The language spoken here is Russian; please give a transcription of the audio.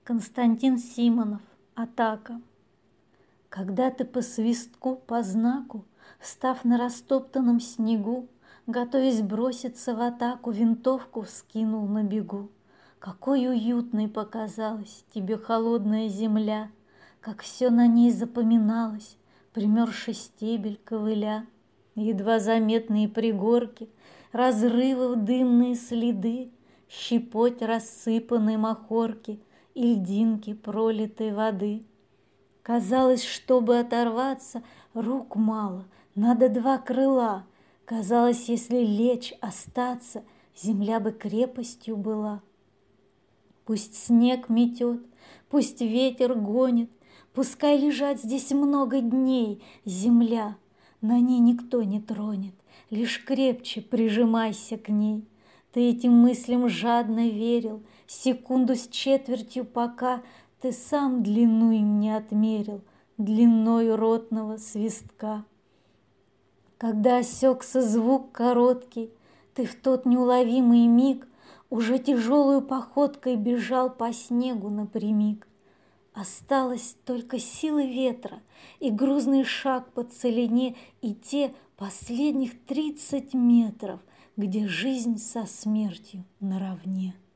Константин Симонов. Атака. Когда ты по свистку, по знаку, встав на растоптанном снегу, готовясь броситься в атаку, винтовку вскинул на бегу. Какой уютной показалась тебе холодная земля, как все на ней запоминалось, примерзший стебель ковыля. Едва заметные пригорки, разрывов дымные следы, щепоть рассыпанной махорки и льдинки пролитой воды. Казалось, чтобы оторваться, рук мало, надо два крыла. Казалось, если лечь, остаться, земля бы крепостью была. Пусть снег метет, пусть ветер гонит, пускай лежать здесь много дней, земля, на ней никто не тронет, лишь крепче прижимайся к ней. Ты этим мыслям жадно верил, секунду с четвертью, пока ты сам длину им не отмерил, длиною ротного свистка. Когда осекся звук короткий, ты в тот неуловимый миг уже тяжелую походкой бежал по снегу напрямик. Осталась только сила ветра и грузный шаг по целине и те последних 30 метров, где жизнь со смертью наравне.